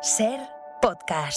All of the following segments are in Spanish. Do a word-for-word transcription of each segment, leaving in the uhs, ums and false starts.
Ser Podcast.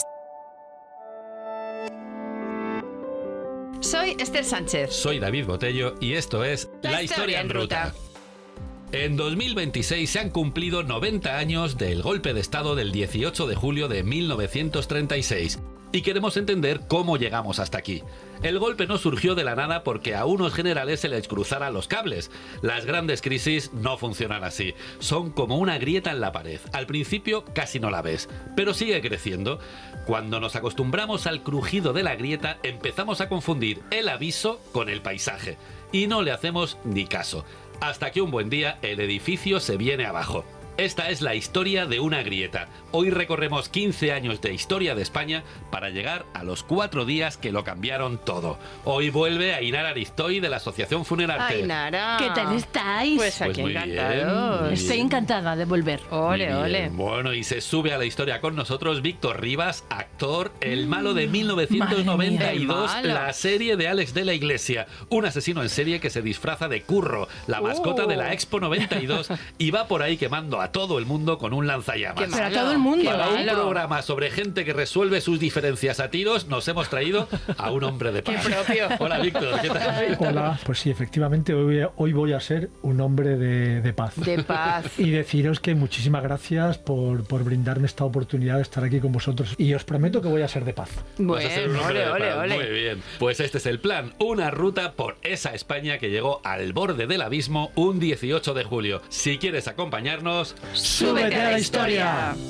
Soy Esther Sánchez. Soy David Botello y esto es La, La Historia en Ruta. En dos mil veintiséis se han cumplido noventa años del golpe de Estado del dieciocho de julio de mil novecientos treinta y seis. Y queremos entender cómo llegamos hasta aquí. El golpe no surgió de la nada porque a unos generales se les cruzaran los cables. Las grandes crisis no funcionan así. Son como una grieta en la pared. Al principio casi no la ves, pero sigue creciendo. Cuando nos acostumbramos al crujido de la grieta, empezamos a confundir el aviso con el paisaje. Y no le hacemos ni caso. Hasta que un buen día el edificio se viene abajo. Esta es la historia de una grieta. Hoy recorremos quince años de historia de España para llegar a los cuatro días que lo cambiaron todo. Hoy vuelve Ainara Aristoy de la Asociación Funerarte. Ainara. ¿Qué tal estáis? Pues aquí Pues muy encantados. bien. Estoy encantada de volver. Ole, Muy ole. bien. Bueno, y se sube a la historia con nosotros Víctor Rivas, actor, el malo de mil novecientos noventa y dos, Madre mía, el malo. la serie de Alex de la Iglesia, un asesino en serie que se disfraza de Curro, la mascota Oh. de la Expo noventa y dos, y va por ahí quemando a todo el mundo con un lanzallamas. Qué Pero a malo, todo el mundo. qué Para un malo. programa sobre gente que resuelve sus diferencias a tiros, nos hemos traído a un hombre de paz. Qué propio. Hola, Víctor, ¿qué tal? Hola, pues sí, efectivamente, hoy, hoy voy a ser un hombre de, de paz. De paz. Y deciros que muchísimas gracias por, por brindarme esta oportunidad de estar aquí con vosotros. Y os prometo que voy a ser de paz. Vas a ser un Bueno, hombre ole, de ole, paz. Muy ole. bien. Pues este es el plan. Una ruta por esa España que llegó al borde del abismo un dieciocho de julio. Si quieres acompañarnos, Súbete a la historia.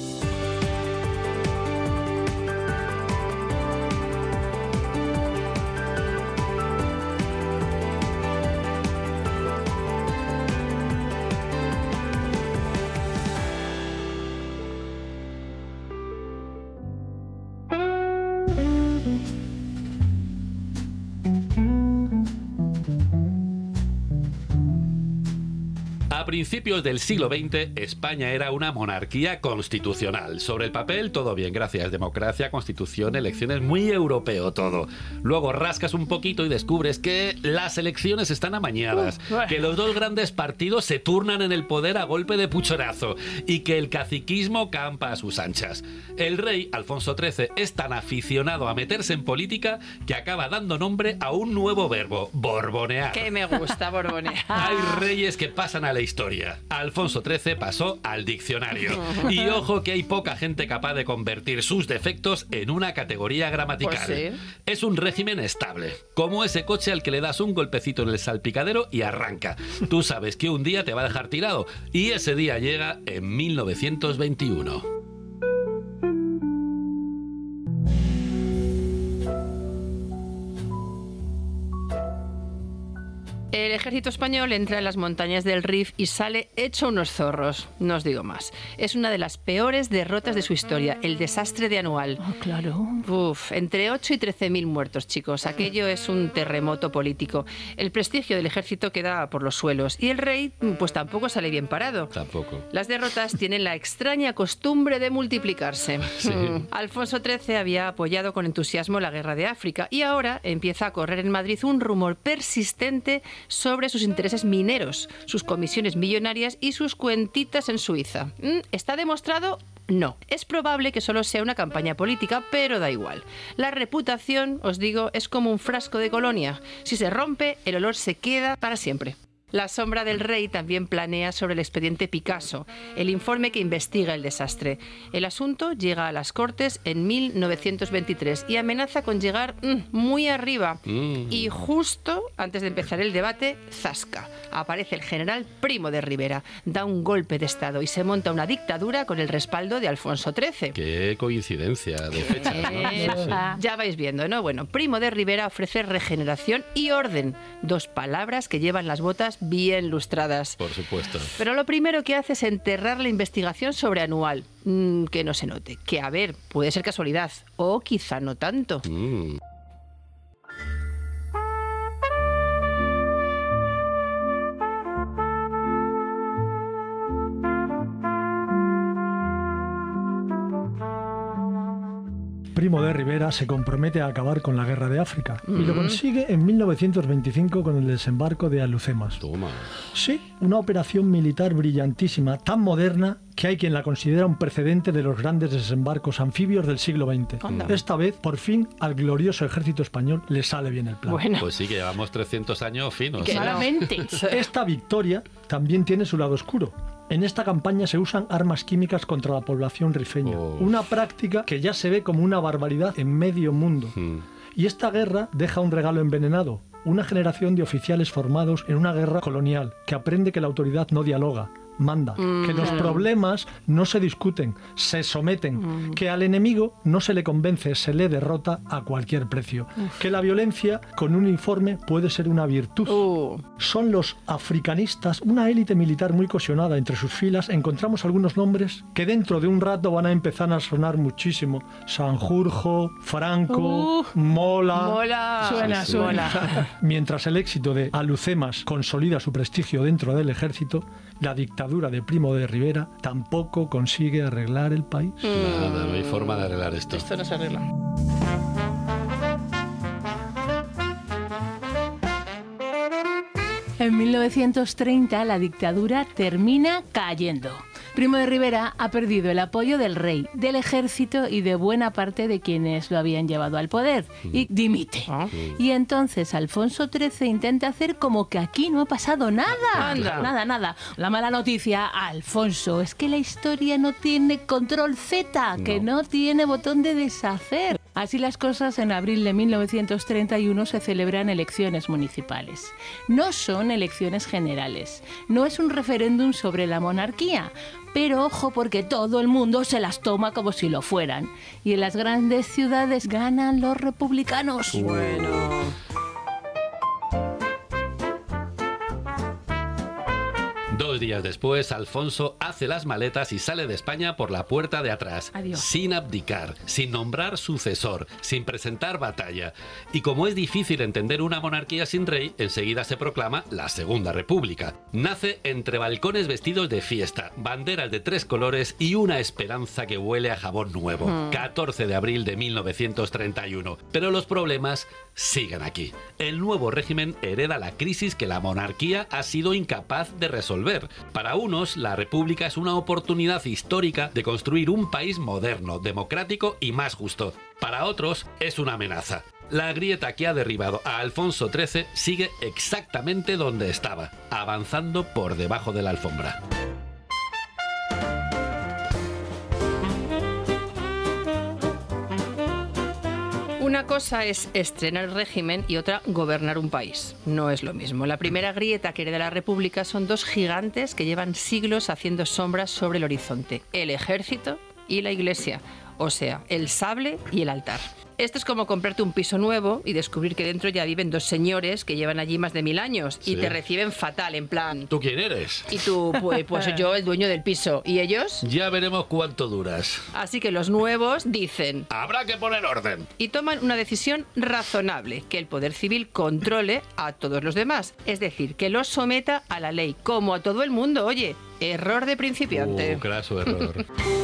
a principios del siglo veinte, España era una monarquía constitucional. Sobre el papel, todo bien, gracias. Democracia, constitución, elecciones, muy europeo todo. Luego rascas un poquito y descubres que las elecciones están amañadas, Uh, que los dos grandes partidos se turnan en el poder a golpe de puchorazo y que el caciquismo campa a sus anchas. El rey, Alfonso trece, es tan aficionado a meterse en política que acaba dando nombre a un nuevo verbo, borbonear. Que me gusta borbonear. Hay reyes que pasan a la historia. Alfonso trece pasó al diccionario. Y ojo que hay poca gente capaz de convertir sus defectos en una categoría gramatical. Pues sí. Es un régimen estable, como ese coche al que le das un golpecito en el salpicadero y arranca. Tú sabes que un día te va a dejar tirado, y ese día llega en mil novecientos veintiuno. El ejército español entra en las montañas del Rif y sale hecho unos zorros. No os digo más. Es una de las peores derrotas de su historia, el desastre de Anual. Oh, claro. Uf, entre ocho y trece mil muertos, chicos. Aquello es un terremoto político. El prestigio del ejército queda por los suelos y el rey, pues tampoco sale bien parado. Tampoco. Las derrotas tienen la extraña costumbre de multiplicarse. Sí. Mm. Alfonso trece había apoyado con entusiasmo la guerra de África y ahora empieza a correr en Madrid un rumor persistente sobre sus intereses mineros, sus comisiones millonarias y sus cuentitas en Suiza. Mm, ¿Está demostrado? No. Es probable que solo sea una campaña política, pero da igual. La reputación, os digo, es como un frasco de colonia. Si se rompe, el olor se queda para siempre. La sombra del rey también planea sobre el expediente Picasso, el informe que investiga el desastre. El asunto llega a las Cortes en mil novecientos veintitrés y amenaza con llegar mm, muy arriba. Mm. Y justo antes de empezar el debate, zasca. Aparece el general Primo de Rivera, da un golpe de estado y se monta una dictadura con el respaldo de Alfonso trece. Qué coincidencia de fecha, ¿no? Eh, Sí, sí. Ya vais viendo, ¿no? Bueno, Primo de Rivera ofrece regeneración y orden, dos palabras que llevan las botas bien lustradas. Por supuesto. Pero lo primero que hace es enterrar la investigación sobre Anual. Mm, que no se note. Que, a ver, puede ser casualidad. O quizá no tanto. Mm. Primo de Rivera se compromete a acabar con la guerra de África y lo consigue en mil novecientos veinticinco con el desembarco de Alhucemas. Toma. Sí, una operación militar brillantísima, tan moderna que hay quien la considera un precedente de los grandes desembarcos anfibios del siglo veinte. Anda. Esta vez, por fin, al glorioso ejército español le sale bien el plan. Bueno, Pues sí, que llevamos trescientos años finos. Que no. Claramente. Esta victoria también tiene su lado oscuro. En esta campaña se usan armas químicas contra la población rifeña, Oh. una práctica que ya se ve como una barbaridad en medio mundo. Mm. Y esta guerra deja un regalo envenenado, una generación de oficiales formados en una guerra colonial, que aprende que la autoridad no dialoga, manda, que los problemas no se discuten, se someten, que al enemigo no se le convence, se le derrota a cualquier precio, que la violencia con un uniforme puede ser una virtud. uh, Son los africanistas, una élite militar muy cohesionada. Entre sus filas encontramos algunos nombres que dentro de un rato van a empezar a sonar muchísimo. Sanjurjo, Franco, Uh, Mola... mola. Suena, Sí, suena. mola. Mientras el éxito de Alhucemas consolida su prestigio dentro del ejército, la dictadura de Primo de Rivera tampoco consigue arreglar el país. Nada, no hay forma de arreglar esto. Esto no se arregla. En mil novecientos treinta la dictadura termina cayendo. Primo de Rivera ha perdido el apoyo del rey, del ejército y de buena parte de quienes lo habían llevado al poder y dimite. Ah. Y entonces Alfonso trece intenta hacer como que aquí no ha pasado nada. Anda. Nada, nada. La mala noticia, Alfonso, es que la historia no tiene control Z, que no tiene botón de deshacer. Así las cosas, en abril de mil novecientos treinta y uno se celebran elecciones municipales. No son elecciones generales, no es un referéndum sobre la monarquía, pero ojo porque todo el mundo se las toma como si lo fueran. Y en las grandes ciudades ganan los republicanos. Bueno. Dos días después, Alfonso hace las maletas y sale de España por la puerta de atrás, Adiós. sin abdicar, sin nombrar sucesor, sin presentar batalla. Y como es difícil entender una monarquía sin rey, enseguida se proclama la Segunda República. Nace entre balcones vestidos de fiesta, banderas de tres colores y una esperanza que huele a jabón nuevo. catorce de abril de mil novecientos treinta y uno. Pero los problemas siguen aquí. El nuevo régimen hereda la crisis que la monarquía ha sido incapaz de resolver. Para unos, la República es una oportunidad histórica de construir un país moderno, democrático y más justo. Para otros, es una amenaza. La grieta que ha derribado a Alfonso trece sigue exactamente donde estaba, avanzando por debajo de la alfombra. Una cosa es estrenar el régimen y otra gobernar un país. No es lo mismo. La primera grieta que hereda la República son dos gigantes que llevan siglos haciendo sombras sobre el horizonte. El ejército y la iglesia. O sea, el sable y el altar. Esto es como comprarte un piso nuevo y descubrir que dentro ya viven dos señores que llevan allí más de mil años y Sí. te reciben fatal, en plan... ¿Tú quién eres? Y tú, pues, pues yo, el dueño del piso. ¿Y ellos? Ya veremos cuánto duras. Así que los nuevos dicen... Habrá que poner orden. Y toman una decisión razonable, que el poder civil controle a todos los demás, es decir, que los someta a la ley, como a todo el mundo. Oye, error de principiante. Uh, craso error.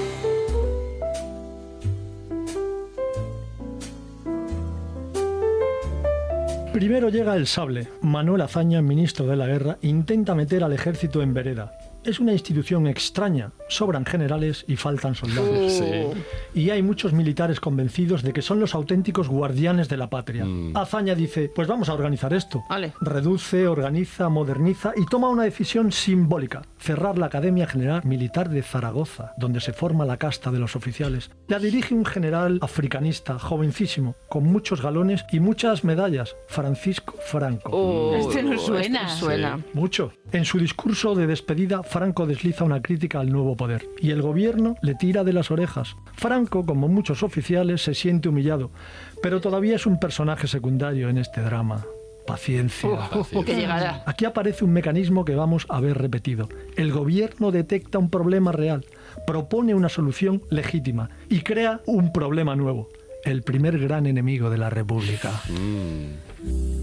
Primero llega el sable. Manuel Azaña, ministro de la Guerra, intenta meter al ejército en vereda. Es una institución extraña, sobran generales y faltan soldados. Sí. Y hay muchos militares convencidos de que son los auténticos guardianes de la patria. Mm. Azaña dice, pues vamos a organizar esto. Vale. Reduce, organiza, moderniza y toma una decisión simbólica. Cerrar la Academia General Militar de Zaragoza, donde se forma la casta de los oficiales. La dirige un general africanista, jovencísimo, con muchos galones y muchas medallas, Francisco Franco. Oh, Este no suena. este no suena. Sí. Mucho. En su discurso de despedida, Franco desliza una crítica al nuevo poder y el gobierno le tira de las orejas. Franco, como muchos oficiales, se siente humillado, pero todavía es un personaje secundario en este drama. Paciencia. Oh, que llegará. Aquí aparece un mecanismo que vamos a ver repetido. El gobierno detecta un problema real, propone una solución legítima y crea un problema nuevo. El primer gran enemigo de la República. Mm.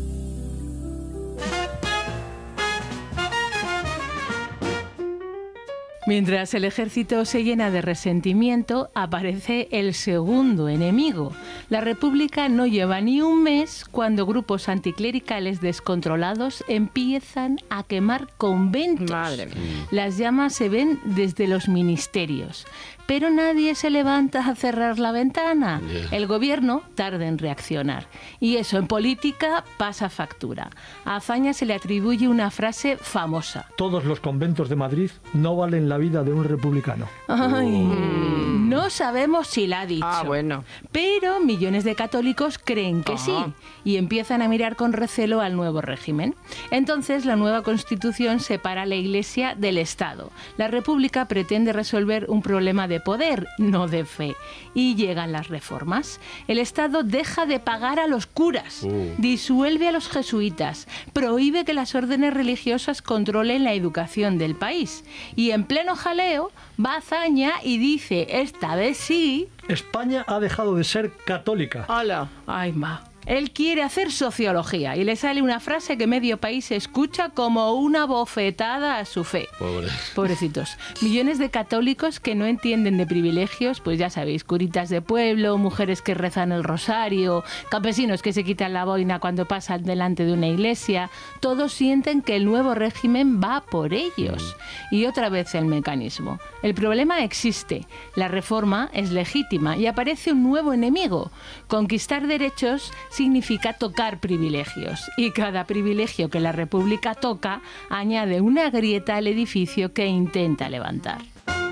Mientras el ejército se llena de resentimiento, aparece el segundo enemigo. La República no lleva ni un mes cuando grupos anticlericales descontrolados empiezan a quemar conventos. Madre mía. Las llamas se ven desde los ministerios, pero nadie se levanta a cerrar la ventana. Yeah. El gobierno tarda en reaccionar. Y eso en política pasa factura. A Azaña se le atribuye una frase famosa. Todos los conventos de Madrid no valen la vida de un republicano. Ay, no sabemos si la ha dicho. Ah, bueno. Pero millones de católicos creen que Ajá. sí y empiezan a mirar con recelo al nuevo régimen. Entonces, la nueva Constitución separa la Iglesia del Estado. La República pretende resolver un problema de poder, no de fe. Y llegan las reformas. El Estado deja de pagar a los curas, Uh. disuelve a los jesuitas, prohíbe que las órdenes religiosas controlen la educación del país. Y en pleno jaleo va Azaña y dice, esta vez sí... España ha dejado de ser católica. Hola. Ay, ma. Él quiere hacer sociología y le sale una frase que medio país escucha como una bofetada a su fe. Pobre. Pobrecitos. Millones de católicos que no entienden de privilegios, pues ya sabéis, curitas de pueblo, mujeres que rezan el rosario, campesinos que se quitan la boina cuando pasan delante de una iglesia. Todos sienten que el nuevo régimen va por ellos. Y otra vez el mecanismo. El problema existe. La reforma es legítima y aparece un nuevo enemigo. Conquistar derechos significa tocar privilegios. Y cada privilegio que la República toca añade una grieta al edificio que intenta levantar.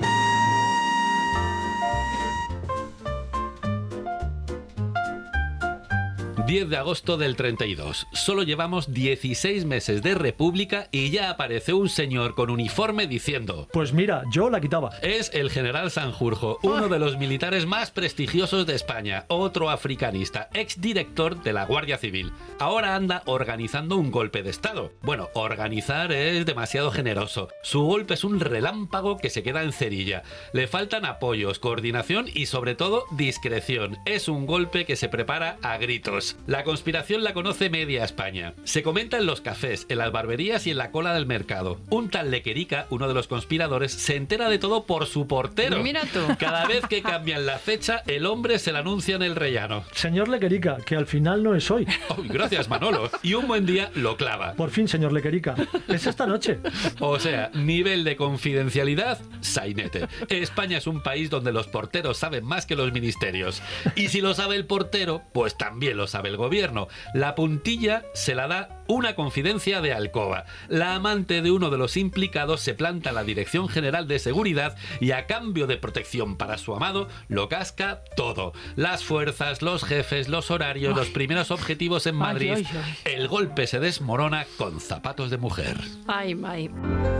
diez de agosto del treinta y dos. Solo llevamos dieciséis meses de república y ya aparece un señor con uniforme diciendo... Pues mira, yo la quitaba. Es el general Sanjurjo, uno de los militares más prestigiosos de España, otro africanista, exdirector de la Guardia Civil. Ahora anda organizando un golpe de Estado. Bueno, organizar es demasiado generoso. Su golpe es un relámpago que se queda en cerilla. Le faltan apoyos, coordinación y sobre todo discreción. Es un golpe que se prepara a gritos. La conspiración la conoce media España. Se comenta en los cafés, en las barberías y en la cola del mercado. Un tal Lequerica, uno de los conspiradores, se entera de todo por su portero. Mira tú. Cada vez que cambian la fecha, el hombre se la anuncia en el rellano. Señor Lequerica, que al final no es hoy. Oh, gracias, Manolo. Y un buen día lo clava. Por fin, señor Lequerica, es esta noche. O sea, nivel de confidencialidad, sainete. España es un país donde los porteros saben más que los ministerios. Y si lo sabe el portero, pues también lo sabe el gobierno. La puntilla se la da una confidencia de alcoba. La amante de uno de los implicados se planta en la Dirección General de Seguridad y a cambio de protección para su amado, lo casca todo. Las fuerzas, los jefes, los horarios, los primeros objetivos en Madrid. Ay, ay, ay. El golpe se desmorona con zapatos de mujer. Ay, ay.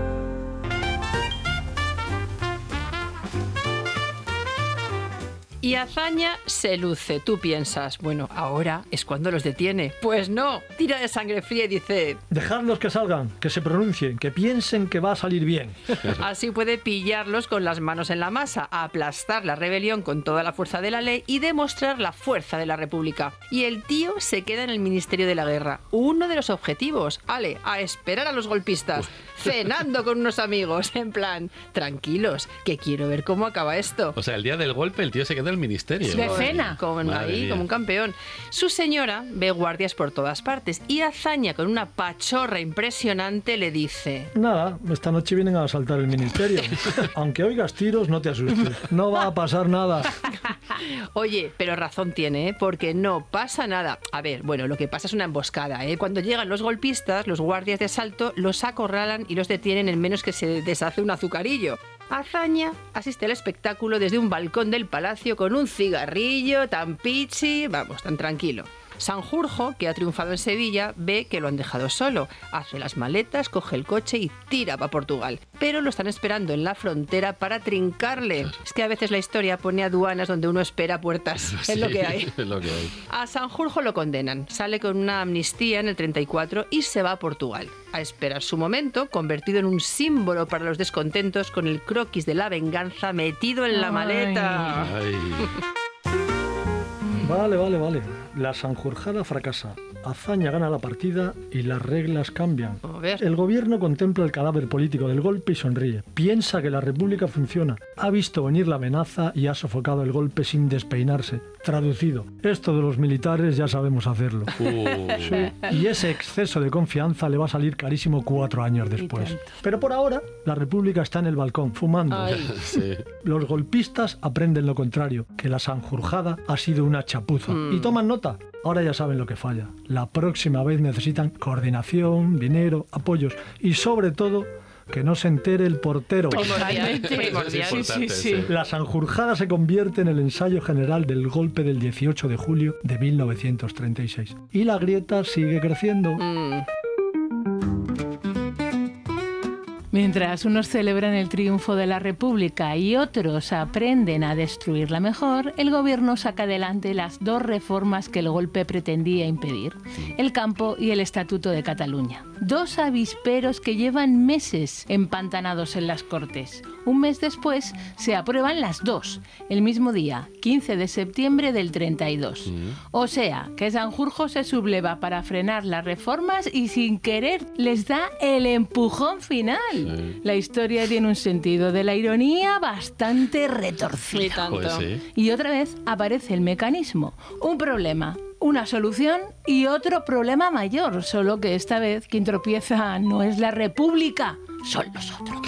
Y Azaña se luce. Tú piensas, bueno, ahora es cuando los detiene. Pues no, tira de sangre fría y dice... Dejadlos que salgan, que se pronuncien, que piensen que va a salir bien. Así puede pillarlos con las manos en la masa, aplastar la rebelión con toda la fuerza de la ley y demostrar la fuerza de la República. Y el tío se queda en el Ministerio de la Guerra. Uno de los objetivos, ale, a esperar a los golpistas, cenando con unos amigos, en plan, tranquilos, que quiero ver cómo acaba esto. O sea, el día del golpe el tío se queda en el ministerio. De cena. Como, en Madre ahí, mía. como un campeón. Su señora ve guardias por todas partes y Azaña, con una pachorra impresionante, le dice... Nada, esta noche vienen a asaltar el ministerio. Aunque oigas tiros, no te asustes. No va a pasar nada. Oye, pero razón tiene, ¿eh? Porque no pasa nada. A ver, bueno, lo que pasa es una emboscada, ¿eh? Cuando llegan los golpistas, los guardias de asalto los acorralan y los detienen en menos que se deshace un azucarillo. Azaña asiste al espectáculo desde un balcón del palacio con un cigarrillo, tan pichi, vamos, tan tranquilo. Sanjurjo, que ha triunfado en Sevilla, ve que lo han dejado solo. Hace las maletas, coge el coche y tira para Portugal. Pero lo están esperando en la frontera para trincarle. Es que a veces la historia pone aduanas donde uno espera puertas. Es lo que hay. Es lo que hay. A Sanjurjo lo condenan. Sale con una amnistía en el treinta y cuatro y se va a Portugal. A esperar su momento, convertido en un símbolo para los descontentos con el croquis de la venganza metido en la Ay. maleta. Ay. Vale, vale, vale. La Sanjurjada fracasa. Azaña gana la partida y las reglas cambian. A ver. El gobierno contempla el cadáver político del golpe y sonríe. Piensa que la república funciona. Ha visto venir la amenaza y ha sofocado el golpe sin despeinarse. Traducido, esto de los militares ya sabemos hacerlo. Uh. Sí. Y ese exceso de confianza le va a salir carísimo cuatro años después. Pero por ahora, la república está en el balcón, fumando. Ay. Sí. Los golpistas aprenden lo contrario, que la Sanjurjada ha sido una chapuza. Mm. Y toman nota. Ahora ya saben lo que falla. La próxima vez necesitan coordinación, dinero, apoyos y sobre todo que no se entere el portero. Primordial. Primordial. Sí, sí, Sí, la Sanjurjada se convierte en el ensayo general del golpe del dieciocho de julio de mil novecientos treinta y seis. Y la grieta sigue creciendo. Mm. Mientras unos celebran el triunfo de la República y otros aprenden a destruirla mejor, el gobierno saca adelante las dos reformas que el golpe pretendía impedir: el campo y el Estatuto de Cataluña. Dos avisperos que llevan meses empantanados en las Cortes. Un mes después se aprueban las dos, el mismo día, quince de septiembre del treinta y dos. O sea, que Sanjurjo se subleva para frenar las reformas y sin querer les da el empujón final. Sí. La historia tiene un sentido de la ironía bastante retorcido. Y tanto. Pues sí. Y otra vez aparece el mecanismo. Un problema, una solución y otro problema mayor. Solo que esta vez quien tropieza no es la República, son los otros.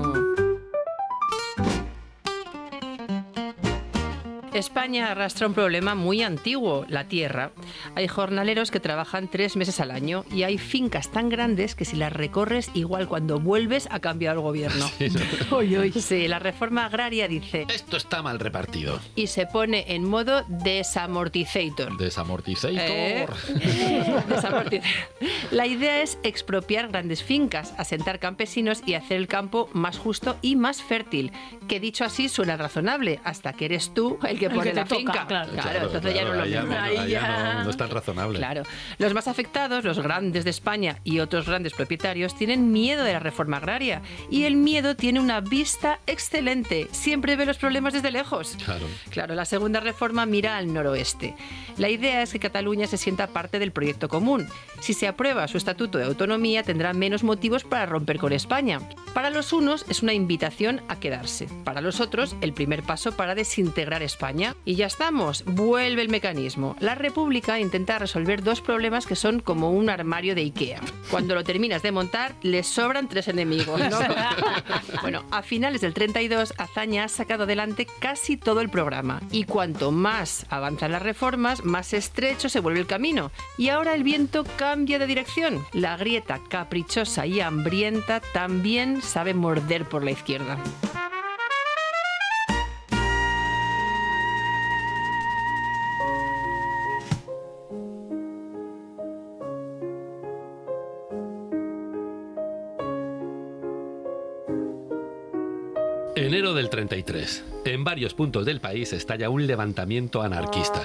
España arrastra un problema muy antiguo, la tierra. Hay jornaleros que trabajan tres meses al año y hay fincas tan grandes que si las recorres, igual cuando vuelves ha cambiado el gobierno. Sí, sí. Uy, uy. Sí, la reforma agraria dice Esto está mal repartido. y se pone en modo desamortizator. Desamortizator. ¿Eh? Desamortiza- La idea es expropiar grandes fincas, asentar campesinos y hacer el campo más justo y más fértil. Que dicho así suena razonable, hasta que eres tú el que El pone que la te toca, finca. claro. entonces ya no lo ahí ya mismo. no- Ahí ahí ya ya. no, no es tan razonable. Claro. Los más afectados, los grandes de España y otros grandes propietarios, tienen miedo de la reforma agraria. Y el miedo tiene una vista excelente. Siempre ve los problemas desde lejos. Claro. Claro, la segunda reforma mira al noroeste. La idea es que Cataluña se sienta parte del proyecto común. Si se aprueba su estatuto de autonomía, tendrá menos motivos para romper con España. Para los unos es una invitación a quedarse. Para los otros, el primer paso para desintegrar España. Y ya estamos, vuelve el mecanismo. La República intenta resolver dos problemas que son como un armario de Ikea. Cuando lo terminas de montar, les sobran tres enemigos, ¿no? Bueno, a finales del treinta y dos, Azaña ha sacado adelante casi todo el programa. Y cuanto más avanzan las reformas, más estrecho se vuelve el camino. Y ahora el viento cambia de dirección. La grieta caprichosa y hambrienta también sabe morder por la izquierda. Enero del treinta y tres. En varios puntos del país estalla un levantamiento anarquista.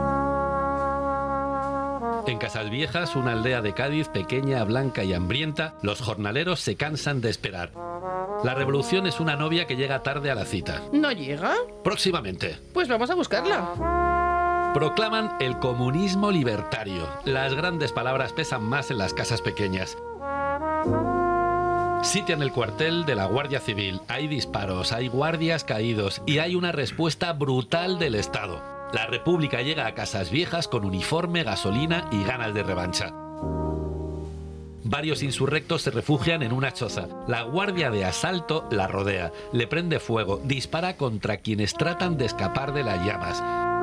En Casasviejas, una aldea de Cádiz pequeña, blanca y hambrienta, los jornaleros se cansan de esperar. La revolución es una novia que llega tarde a la cita. ¿No llega? Próximamente. Pues vamos a buscarla. Proclaman el comunismo libertario. Las grandes palabras pesan más en las casas pequeñas. Sitian el cuartel de la Guardia Civil. Hay disparos, hay guardias caídos y hay una respuesta brutal del Estado. La República llega a Casasviejas con uniforme, gasolina y ganas de revancha. Varios insurrectos se refugian en una choza. La guardia de asalto la rodea, le prende fuego, dispara contra quienes tratan de escapar de las llamas.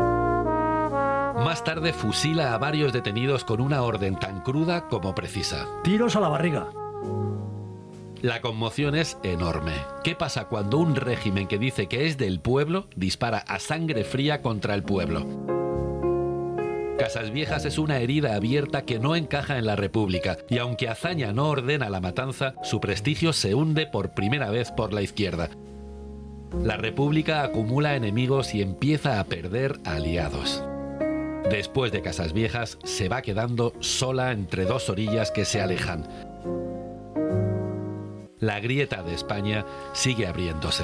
Más tarde fusila a varios detenidos con una orden tan cruda como precisa. Tiros a la barriga. La conmoción es enorme. ¿Qué pasa cuando un régimen que dice que es del pueblo dispara a sangre fría contra el pueblo? Casasviejas es una herida abierta que no encaja en la República, y aunque Azaña no ordena la matanza, su prestigio se hunde por primera vez por la izquierda. La República acumula enemigos y empieza a perder aliados. Después de Casasviejas, se va quedando sola entre dos orillas que se alejan. La grieta de España sigue abriéndose.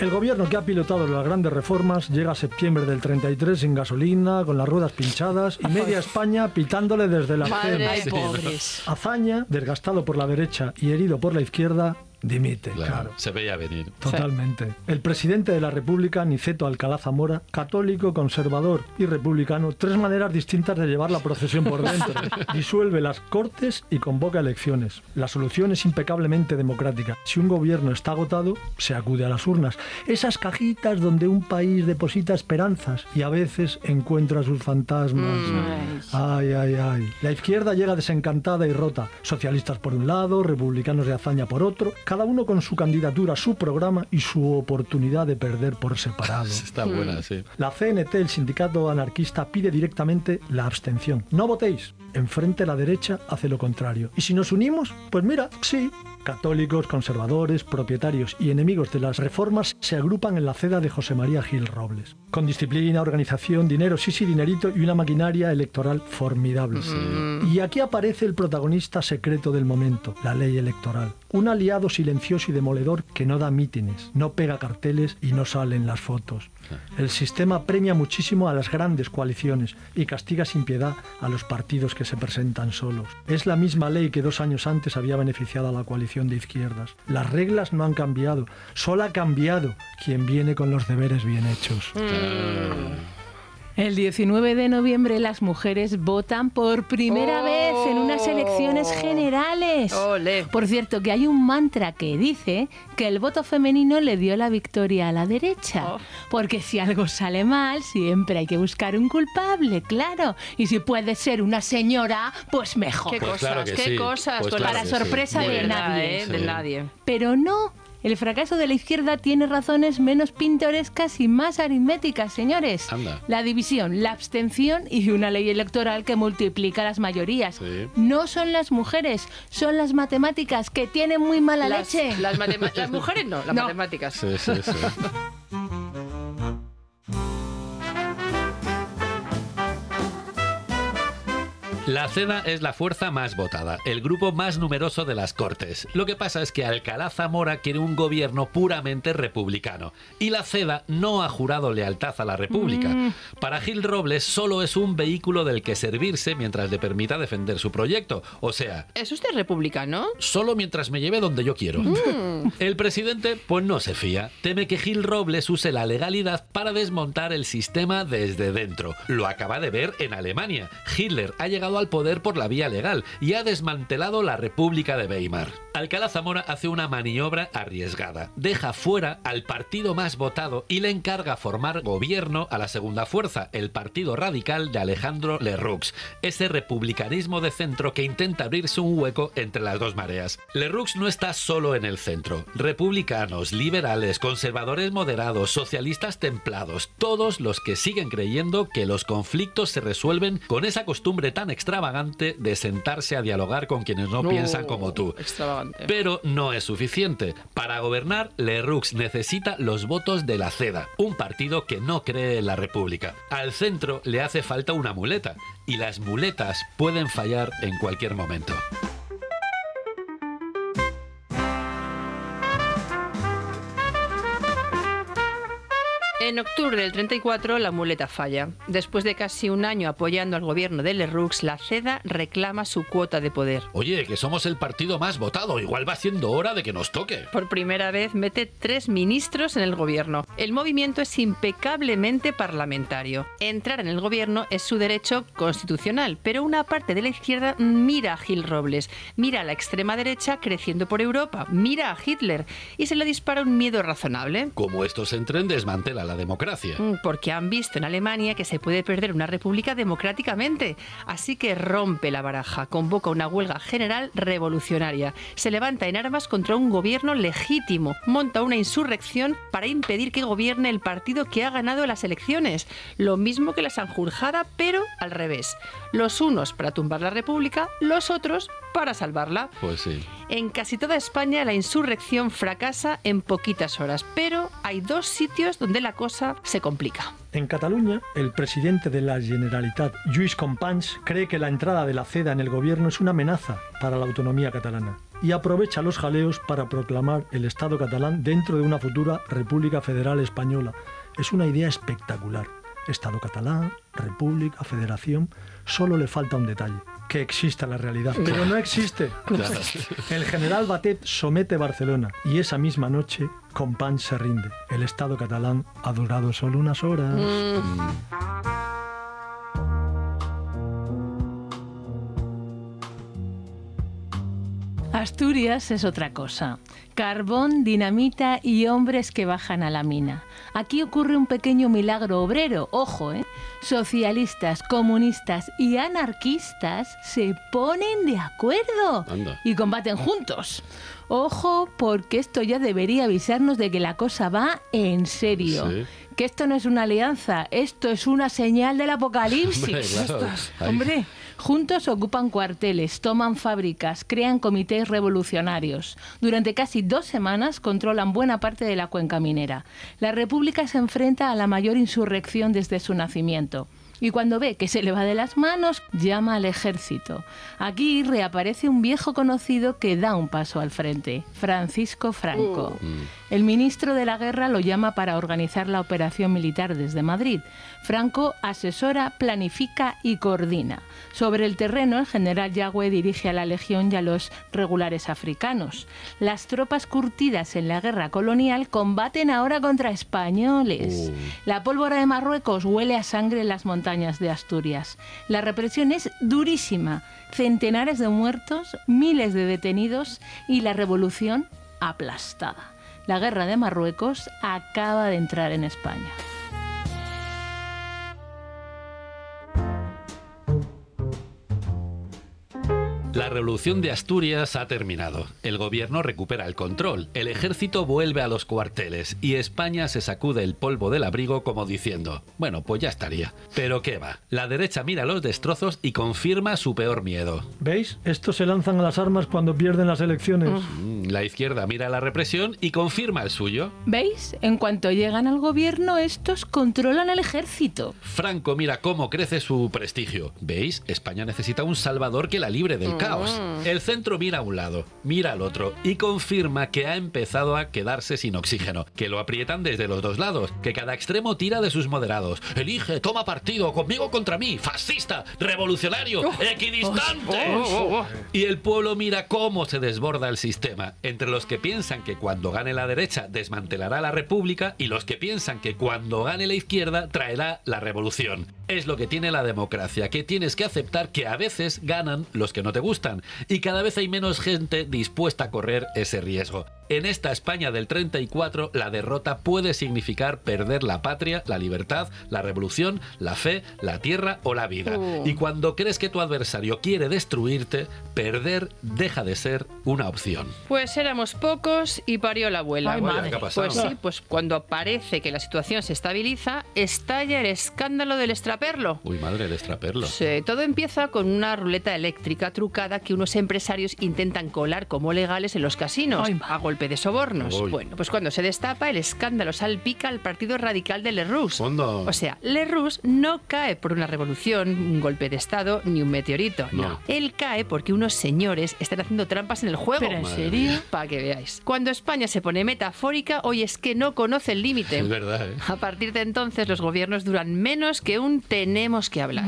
El gobierno que ha pilotado las grandes reformas llega a septiembre del treinta y tres sin gasolina, con las ruedas pinchadas y media España pitándole desde la Madre, acción. ay, pobres. Azaña, desgastado por la derecha y herido por la izquierda, dimite. Claro, Claro. se veía venir. Totalmente. El presidente de la República, Niceto Alcalá Zamora, católico, conservador y republicano, tres maneras distintas de llevar la procesión por dentro. Disuelve las Cortes y convoca elecciones. La solución es impecablemente democrática. Si un gobierno está agotado, se acude a las urnas. Esas cajitas donde un país deposita esperanzas y a veces encuentra sus fantasmas. Mm. Ay, ay, ay. La izquierda llega desencantada y rota. Socialistas por un lado, republicanos de Azaña por otro, cada uno con su candidatura, su programa y su oportunidad de perder por separado. Está buena, sí. La C N T, el sindicato anarquista, pide directamente la abstención. No votéis. Enfrente la derecha hace lo contrario. ¿Y si nos unimos? Pues mira, sí. Católicos, conservadores, propietarios y enemigos de las reformas se agrupan en la ceda de José María Gil Robles. Con disciplina, organización, dinero, sí, sí, dinerito y una maquinaria electoral formidable. Sí. Y aquí aparece el protagonista secreto del momento, la ley electoral. Un aliado silencioso y demoledor que no da mítines, no pega carteles y no sale en las fotos. El sistema premia muchísimo a las grandes coaliciones y castiga sin piedad a los partidos que se presentan solos. Es la misma ley que dos años antes había beneficiado a la coalición de izquierdas. Las reglas no han cambiado, solo ha cambiado quien viene con los deberes bien hechos. El diecinueve de noviembre las mujeres votan por primera Oh. vez en unas elecciones generales. Ole. Por cierto, que hay un mantra que dice que el voto femenino le dio la victoria a la derecha. Oh. Porque si algo sale mal, siempre hay que buscar un culpable, claro. Y si puede ser una señora, pues mejor. Qué Pues cosas, claro que qué sí. cosas. Pues con claro la que sorpresa sí. de Muy bien. nadie. ¿eh? De Sí. nadie. Pero no, el fracaso de la izquierda tiene razones menos pintorescas y más aritméticas, señores. Anda. La división, la abstención y una ley electoral que multiplica las mayorías. Sí. No son las mujeres, son las matemáticas que tienen muy mala Las, leche. las, matema- las mujeres no, las No. matemáticas. Sí, sí, sí. La CEDA es la fuerza más votada, el grupo más numeroso de las Cortes. Lo que pasa es que Alcalá Zamora quiere un gobierno puramente republicano y la CEDA no ha jurado lealtad a la República. Mm. Para Gil Robles solo es un vehículo del que servirse mientras le permita defender su proyecto. O sea, ¿Es usted republicano? solo mientras me lleve donde yo quiero. El presidente, pues no se fía. Teme que Gil Robles use la legalidad para desmontar el sistema desde dentro. Lo acaba de ver en Alemania. Hitler ha llegado al poder por la vía legal y ha desmantelado la República de Weimar. Alcalá Zamora hace una maniobra arriesgada. Deja fuera al partido más votado y le encarga formar gobierno a la segunda fuerza, el Partido Radical de Alejandro Lerroux, ese republicanismo de centro que intenta abrirse un hueco entre las dos mareas. Lerroux no está solo en el centro. Republicanos, liberales, conservadores moderados, socialistas templados, todos los que siguen creyendo que los conflictos se resuelven con esa costumbre tan extravagante de sentarse a dialogar con quienes no No, piensan como tú. Extravagante. Pero no es suficiente. Para gobernar, Lerroux necesita los votos de la CEDA, un partido que no cree en la República. Al centro le hace falta una muleta, y las muletas pueden fallar en cualquier momento. En octubre del treinta y cuatro, la muleta falla. Después de casi un año apoyando al gobierno de Lerroux, la CEDA reclama su cuota de poder. Oye, que somos el partido más votado, igual va siendo hora de que nos toque. Por primera vez mete tres ministros en el gobierno. El movimiento es impecablemente parlamentario. Entrar en el gobierno es su derecho constitucional, pero una parte de la izquierda mira a Gil Robles, mira a la extrema derecha creciendo por Europa, mira a Hitler y se le dispara un miedo razonable. Como estos entren, desmantela la democracia. Mm, Porque han visto en Alemania que se puede perder una república democráticamente. Así que rompe la baraja, convoca una huelga general revolucionaria, se levanta en armas contra un gobierno legítimo, monta una insurrección para impedir que gobierne el partido que ha ganado las elecciones. Lo mismo que la Sanjurjada, pero al revés. Los unos para tumbar la república, los otros para salvarla. Pues sí. En casi toda España la insurrección fracasa en poquitas horas, pero hay dos sitios donde la cosa se complica. En Cataluña, el presidente de la Generalitat, Lluís Companys, cree que la entrada de la CEDA en el gobierno es una amenaza para la autonomía catalana. y aprovecha los jaleos para proclamar el Estado catalán dentro de una futura República Federal Española. Es una idea espectacular. Estado catalán, República, Federación, solo le falta un detalle, que exista la realidad. Pero no existe. Claro. El general Batet somete Barcelona y esa misma noche Companys se rinde. El Estado catalán ha durado solo unas horas. Mm. Asturias es otra cosa. Carbón, dinamita y hombres que bajan a la mina. Aquí ocurre un pequeño milagro obrero, ojo, ¿eh? Socialistas, comunistas y anarquistas se ponen de acuerdo Anda. y combaten juntos. Ojo, porque esto ya debería avisarnos de que la cosa va en serio. Sí. Que esto no es una alianza, esto es una señal del apocalipsis. Hombre, claro. Ahí. Hombre, juntos ocupan cuarteles, toman fábricas, crean comités revolucionarios. Durante casi dos semanas controlan buena parte de la cuenca minera. La República se enfrenta a la mayor insurrección desde su nacimiento. Y cuando ve que se le va de las manos, llama al ejército. Aquí reaparece un viejo conocido que da un paso al frente, Francisco Franco. Uh. El ministro de la Guerra lo llama para organizar la operación militar desde Madrid. Franco asesora, planifica y coordina. Sobre el terreno, el general Yagüe dirige a la Legión y a los regulares africanos. Las tropas curtidas en la guerra colonial combaten ahora contra españoles. Uh. La pólvora de Marruecos huele a sangre en las montañas de Asturias. La represión es durísima. Centenares de muertos, miles de detenidos y la revolución aplastada. La guerra de Marruecos acaba de entrar en España. La revolución de Asturias ha terminado. El gobierno recupera el control, el ejército vuelve a los cuarteles y España se sacude el polvo del abrigo como diciendo, bueno, pues ya estaría. Pero qué va, la derecha mira los destrozos y confirma su peor miedo. ¿Veis? Estos se lanzan a las armas cuando pierden las elecciones. Mm, La izquierda mira la represión y confirma el suyo. ¿Veis? En cuanto llegan al gobierno, estos controlan el ejército. Franco mira cómo crece su prestigio. ¿Veis? España necesita un salvador que la libre del caos. El centro mira a un lado, mira al otro y confirma que ha empezado a quedarse sin oxígeno, que lo aprietan desde los dos lados, que cada extremo tira de sus moderados. Elige, toma partido, conmigo contra mí, fascista, revolucionario, equidistante. Oh, oh, oh. Y el pueblo mira cómo se desborda el sistema, entre los que piensan que cuando gane la derecha desmantelará la república y los que piensan que cuando gane la izquierda traerá la revolución. Es lo que tiene la democracia, que tienes que aceptar que a veces ganan los que no te gustan y cada vez hay menos gente dispuesta a correr ese riesgo. En esta España del treinta y cuatro, la derrota puede significar perder la patria, la libertad, la revolución, la fe, la tierra o la vida. Uh. Y cuando crees que tu adversario quiere destruirte, perder deja de ser una opción. Pues éramos pocos y parió la abuela. Ay, madre. ¿Qué ha pasado? Pues sí, pues cuando parece que la situación se estabiliza, estalla el escándalo del extraperlo. Uy, madre, el extraperlo. Sí, todo empieza con una ruleta eléctrica trucada que unos empresarios intentan colar como legales en los casinos, Ay, madre. a golpe de sobornos. Uy. Bueno, pues cuando se destapa, el escándalo salpica al partido radical de Lerroux. Fondo. O sea, Lerroux no cae por una revolución, un golpe de estado ni un meteorito. No. No. Él cae porque unos señores están haciendo trampas en el juego. ¿Pero en Madre serio? mía. Para que veáis. Cuando España se pone metafórica, hoy es que no conoce el límite. Es verdad, ¿eh? A partir de entonces los gobiernos duran menos que un tenemos que hablar.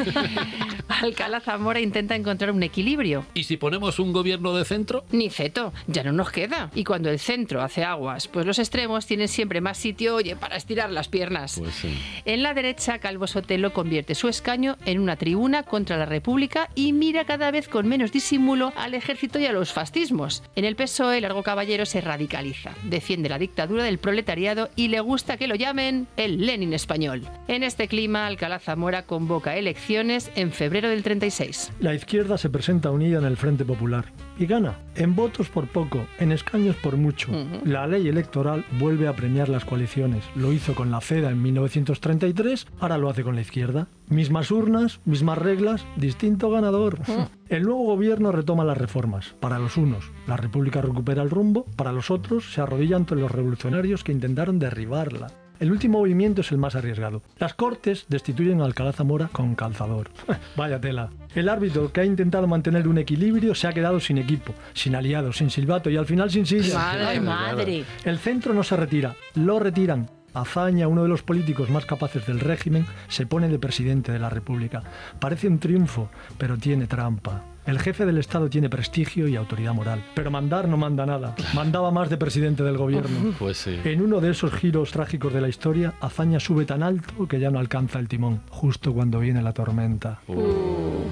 Alcalá Zamora intenta encontrar un equilibrio. ¿Y si ponemos un gobierno de centro? Ni ceto, ya no nos queda. Y cuando el centro hace aguas, pues los extremos tienen siempre más sitio, oye, para estirar las piernas. Pues sí. En la derecha, Calvo Sotelo convierte su escaño en una tribuna contra la República y mira cada vez con menos disimulo al ejército y a los fascismos. En el P S O E, Largo Caballero se radicaliza, defiende la dictadura del proletariado y le gusta que lo llamen el Lenin español. En este clima, Alcalá Zamora convoca elecciones en febrero del treinta y seis. La izquierda se presenta unida en el Frente Popular y gana, en votos por poco, en escaños por mucho. Ujú. La ley electoral vuelve a premiar las coaliciones. Lo hizo con la CEDA en mil novecientos treinta y tres, ahora lo hace con la izquierda. Mismas urnas, mismas reglas, distinto ganador. El nuevo gobierno retoma las reformas. Para los unos, la República recupera el rumbo, para los otros, se arrodilla ante los revolucionarios que intentaron derribarla. El último movimiento es el más arriesgado. Las Cortes destituyen a Alcalá Zamora con calzador. Vaya tela. El árbitro, que ha intentado mantener un equilibrio, se ha quedado sin equipo, sin aliados, sin silbato y al final sin silla. ¡Madre, madre! El centro no se retira, lo retiran. Azaña, uno de los políticos más capaces del régimen, se pone de presidente de la República. Parece un triunfo, pero tiene trampa. El jefe del Estado tiene prestigio y autoridad moral, pero mandar no manda nada. Mandaba más de presidente del gobierno. Pues sí. En uno de esos giros trágicos de la historia, Azaña sube tan alto que ya no alcanza el timón, justo cuando viene la tormenta. Uh.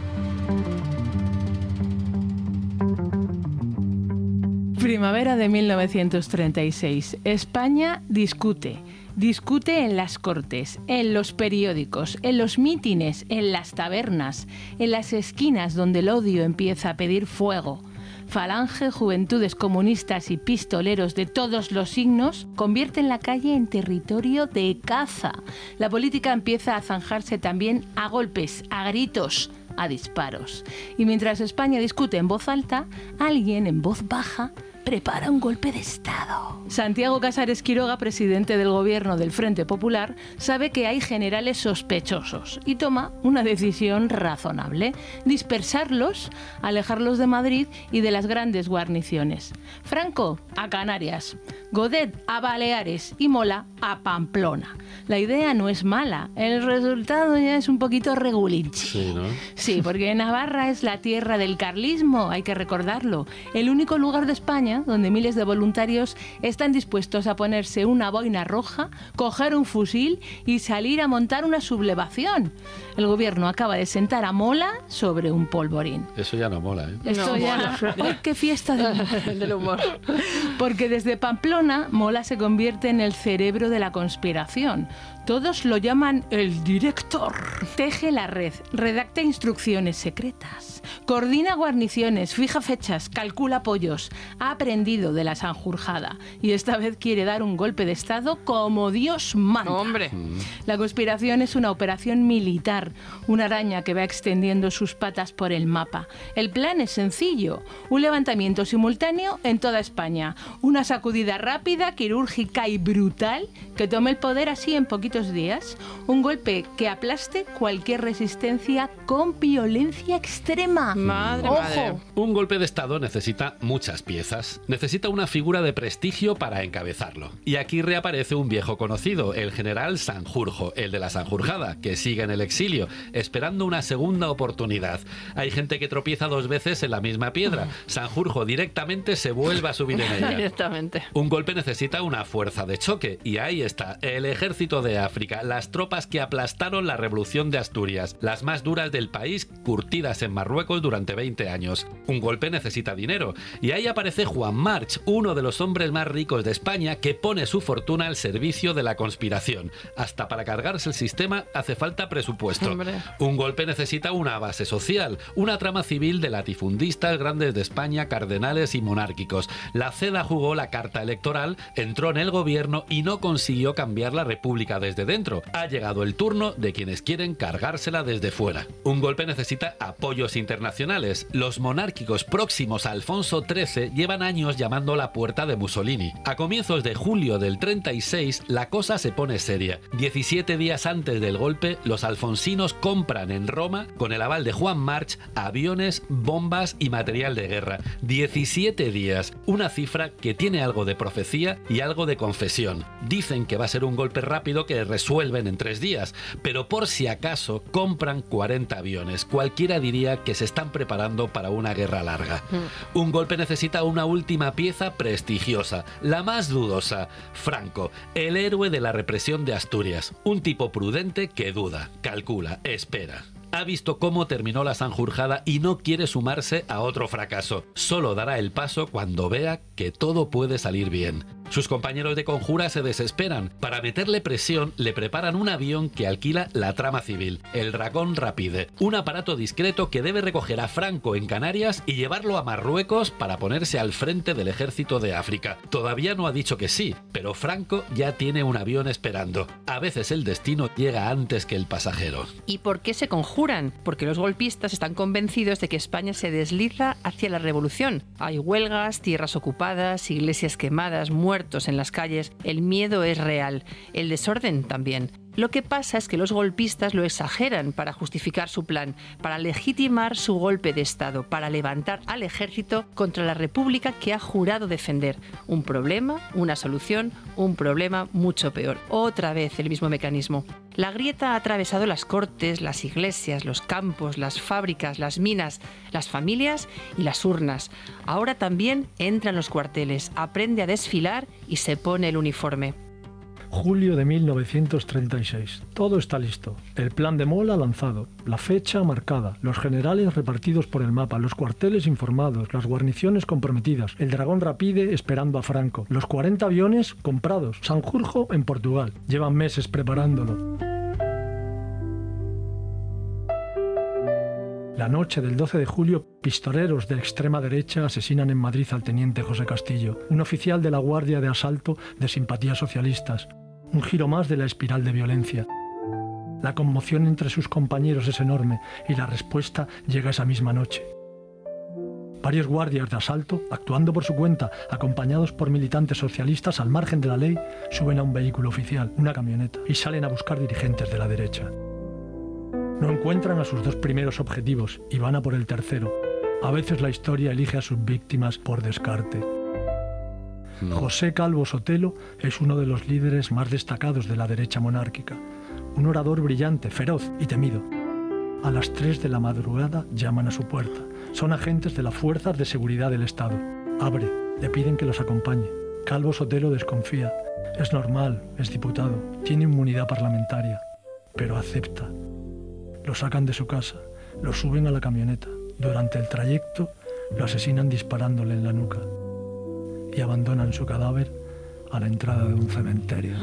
Primavera de mil novecientos treinta y seis. España discute. Discute en las Cortes, en los periódicos, en los mítines, en las tabernas, en las esquinas donde el odio empieza a pedir fuego. Falange, juventudes comunistas y pistoleros de todos los signos convierten la calle en territorio de caza. La política empieza a zanjarse también a golpes, a gritos, a disparos. Y mientras España discute en voz alta, alguien en voz baja prepara un golpe de Estado. Santiago Casares Quiroga, presidente del gobierno del Frente Popular, sabe que hay generales sospechosos y toma una decisión razonable: dispersarlos, alejarlos de Madrid y de las grandes guarniciones. Franco a Canarias, Godet a Baleares y Mola a Pamplona. La idea no es mala, el resultado ya es un poquito regulinchi. Sí, ¿no? Sí, porque Navarra es la tierra del carlismo, hay que recordarlo. El único lugar de España donde miles de voluntarios están dispuestos a ponerse una boina roja, coger un fusil y salir a montar una sublevación. El gobierno acaba de sentar a Mola sobre un polvorín. Eso ya no mola, ¿eh? Esto No ya... mola. ¡Ay, qué fiesta del... Del humor. Porque desde Pamplona, Mola se convierte en el cerebro de la conspiración. Todos lo llaman el director. Teje la red, redacta instrucciones secretas, coordina guarniciones, fija fechas, calcula apoyos. Ha aprendido de la Sanjurjada y esta vez quiere dar un golpe de Estado como Dios manda. Hombre. La conspiración es una operación militar, una araña que va extendiendo sus patas por el mapa. El plan es sencillo: un levantamiento simultáneo en toda España, una sacudida rápida, quirúrgica y brutal que tome el poder así en poquitos días, un golpe que aplaste cualquier resistencia con violencia extrema. Madre, ¡Ojo! madre. Un golpe de Estado necesita muchas piezas. Necesita una figura de prestigio para encabezarlo. Y aquí reaparece un viejo conocido, el general Sanjurjo, el de la Sanjurjada, que sigue en el exilio, esperando una segunda oportunidad. Hay gente que tropieza dos veces en la misma piedra. Sanjurjo directamente se vuelve a subir en ella. Directamente. Un golpe necesita una fuerza de choque, y ahí está, el ejército de África, las tropas que aplastaron la revolución de Asturias, las más duras del país, curtidas en Marruecos durante veinte años. Un golpe necesita dinero, y ahí aparece Juan March, uno de los hombres más ricos de España, que pone su fortuna al servicio de la conspiración. Hasta para cargarse el sistema hace falta presupuesto. Hombre. Un golpe necesita una base social, una trama civil de latifundistas grandes de España, cardenales y monárquicos. La CEDA jugó la carta electoral, entró en el gobierno y no consiguió cambiar la república desde dentro. Ha llegado el turno de quienes quieren cargársela desde fuera. Un golpe necesita apoyos internacionales. Los monárquicos próximos a Alfonso trece llevan años llamando a la puerta de Mussolini. A comienzos de julio del treinta y seis, la cosa se pone seria. diecisiete días antes del golpe, los alfonsinos compran en Roma, con el aval de Juan March, aviones, bombas y material de guerra. diecisiete días. Una cifra que tiene algo de profecía y algo de confesión. Dicen que va a ser un golpe rápido que resuelven en tres días, pero por si acaso compran cuarenta aviones. Cualquiera diría que se están preparando para una guerra larga. Mm. Un golpe necesita una última pieza prestigiosa, la más dudosa: Franco, el héroe de la represión de Asturias. Un tipo prudente que duda, calcula, espera. Ha visto cómo terminó la Sanjurjada y no quiere sumarse a otro fracaso. Solo dará el paso cuando vea que todo puede salir bien. Sus compañeros de conjura se desesperan. Para meterle presión, le preparan un avión que alquila la trama civil, el Dragón Rapide, un aparato discreto que debe recoger a Franco en Canarias y llevarlo a Marruecos para ponerse al frente del ejército de África. Todavía no ha dicho que sí, pero Franco ya tiene un avión esperando. A veces el destino llega antes que el pasajero. ¿Y por qué se conjuran? Porque los golpistas están convencidos de que España se desliza hacia la revolución. Hay huelgas, tierras ocupadas, iglesias quemadas, muertes. muertos en las calles, el miedo es real, el desorden también. Lo que pasa es que los golpistas lo exageran para justificar su plan, para legitimar su golpe de Estado, para levantar al ejército contra la república que ha jurado defender. Un problema, una solución, un problema mucho peor. Otra vez el mismo mecanismo. La grieta ha atravesado las cortes, las iglesias, los campos, las fábricas, las minas, las familias y las urnas. Ahora también entra en los cuarteles, aprende a desfilar y se pone el uniforme. Julio de mil novecientos treinta y seis. Todo está listo. El plan de Mola lanzado, la fecha marcada, los generales repartidos por el mapa, los cuarteles informados, las guarniciones comprometidas, el dragón Rapide esperando a Franco, los cuarenta aviones comprados, Sanjurjo en Portugal. Llevan meses preparándolo. La noche del doce de julio, pistoleros de extrema derecha asesinan en Madrid al teniente José Castillo, un oficial de la Guardia de Asalto de simpatías socialistas. Un giro más de la espiral de violencia. La conmoción entre sus compañeros es enorme y la respuesta llega esa misma noche. Varios guardias de asalto, actuando por su cuenta, acompañados por militantes socialistas al margen de la ley, suben a un vehículo oficial, una camioneta, y salen a buscar dirigentes de la derecha. No encuentran a sus dos primeros objetivos y van a por el tercero. A veces la historia elige a sus víctimas por descarte. No. José Calvo Sotelo es uno de los líderes más destacados de la derecha monárquica. Un orador brillante, feroz y temido. A las tres de la madrugada llaman a su puerta. Son agentes de las fuerzas de seguridad del Estado. Abre, le piden que los acompañe. Calvo Sotelo desconfía. Es normal, es diputado, tiene inmunidad parlamentaria, pero acepta. Lo sacan de su casa, lo suben a la camioneta. Durante el trayecto, lo asesinan disparándole en la nuca y abandonan su cadáver a la entrada de un cementerio.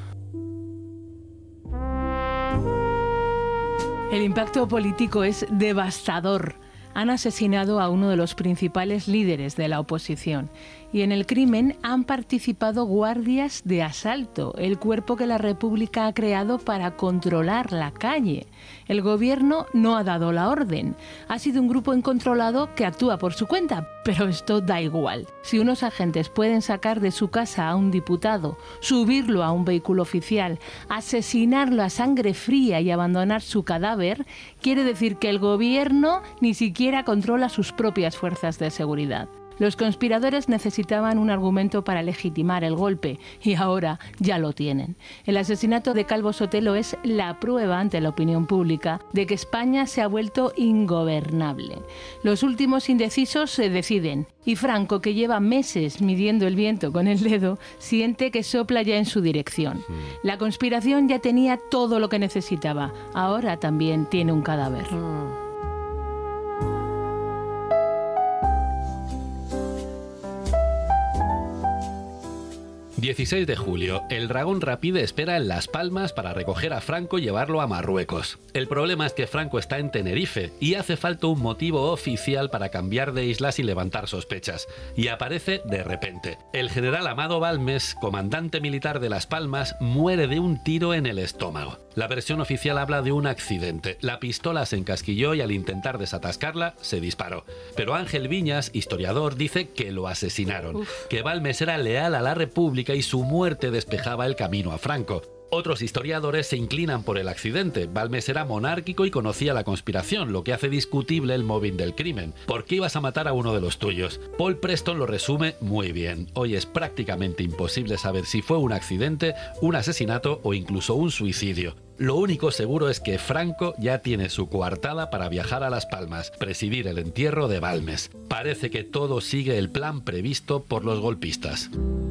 El impacto político es devastador. Han asesinado a uno de los principales líderes de la oposición y en el crimen han participado guardias de asalto, el cuerpo que la República ha creado para controlar la calle. El gobierno no ha dado la orden. Ha sido un grupo incontrolado que actúa por su cuenta, pero esto da igual. Si unos agentes pueden sacar de su casa a un diputado, subirlo a un vehículo oficial, asesinarlo a sangre fría y abandonar su cadáver, quiere decir que el gobierno ni siquiera controla sus propias fuerzas de seguridad. Los conspiradores necesitaban un argumento para legitimar el golpe y ahora ya lo tienen. El asesinato de Calvo Sotelo es la prueba ante la opinión pública de que España se ha vuelto ingobernable. Los últimos indecisos se deciden y Franco, que lleva meses midiendo el viento con el dedo, siente que sopla ya en su dirección. La conspiración ya tenía todo lo que necesitaba. Ahora también tiene un cadáver. dieciséis de julio. El dragón Rapide espera en Las Palmas para recoger a Franco y llevarlo a Marruecos. El problema es que Franco está en Tenerife y hace falta un motivo oficial para cambiar de islas y levantar sospechas. Y aparece de repente. El general Amado Balmes, comandante militar de Las Palmas, muere de un tiro en el estómago. La versión oficial habla de un accidente. La pistola se encasquilló y al intentar desatascarla, se disparó. Pero Ángel Viñas, historiador, dice que lo asesinaron. Uf. Que Balmes era leal a la República y su muerte despejaba el camino a Franco. Otros historiadores se inclinan por el accidente. Balmes era monárquico y conocía la conspiración, lo que hace discutible el móvil del crimen. ¿Por qué ibas a matar a uno de los tuyos? Paul Preston lo resume muy bien. Hoy es prácticamente imposible saber si fue un accidente, un asesinato o incluso un suicidio. Lo único seguro es que Franco ya tiene su coartada para viajar a Las Palmas, presidir el entierro de Balmes. Parece que todo sigue el plan previsto por los golpistas.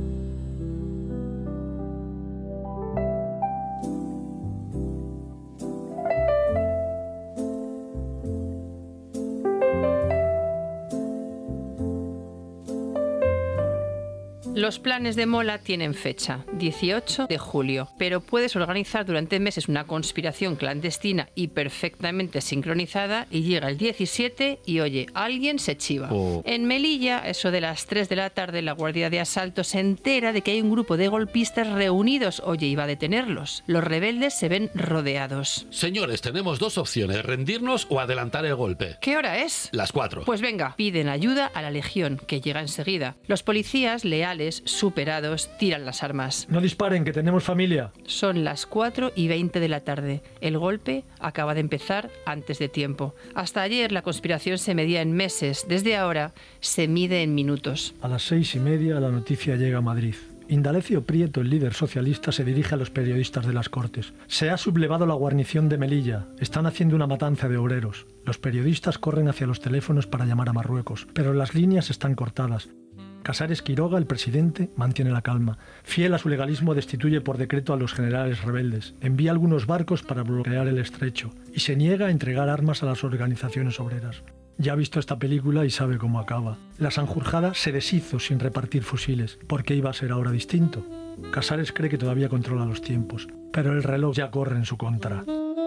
Los planes de Mola tienen fecha, dieciocho de julio, pero puedes organizar durante meses una conspiración clandestina y perfectamente sincronizada y llega el diecisiete y oye, alguien se chiva. Oh. En Melilla, eso de las tres de la tarde, la Guardia de Asalto se entera de que hay un grupo de golpistas reunidos. Oye, iba a detenerlos. Los rebeldes se ven rodeados. Señores, tenemos dos opciones, rendirnos o adelantar el golpe. ¿Qué hora es? Las cuatro. Pues venga, piden ayuda a la Legión, que llega enseguida. Los policías leales generales, superados, tiran las armas. No disparen, que tenemos familia. Son las cuatro y veinte de la tarde. El golpe acaba de empezar antes de tiempo. Hasta ayer la conspiración se medía en meses. Desde ahora se mide en minutos. A las seis y media la noticia llega a Madrid. Indalecio Prieto, el líder socialista, se dirige a los periodistas de las Cortes. Se ha sublevado la guarnición de Melilla. Están haciendo una matanza de obreros. Los periodistas corren hacia los teléfonos para llamar a Marruecos, pero las líneas están cortadas. Casares Quiroga, el presidente, mantiene la calma. Fiel a su legalismo, destituye por decreto a los generales rebeldes. Envía algunos barcos para bloquear el estrecho y se niega a entregar armas a las organizaciones obreras. Ya ha visto esta película y sabe cómo acaba. La Sanjurjada se deshizo sin repartir fusiles. ¿Por qué iba a ser ahora distinto? Casares cree que todavía controla los tiempos, pero el reloj ya corre en su contra.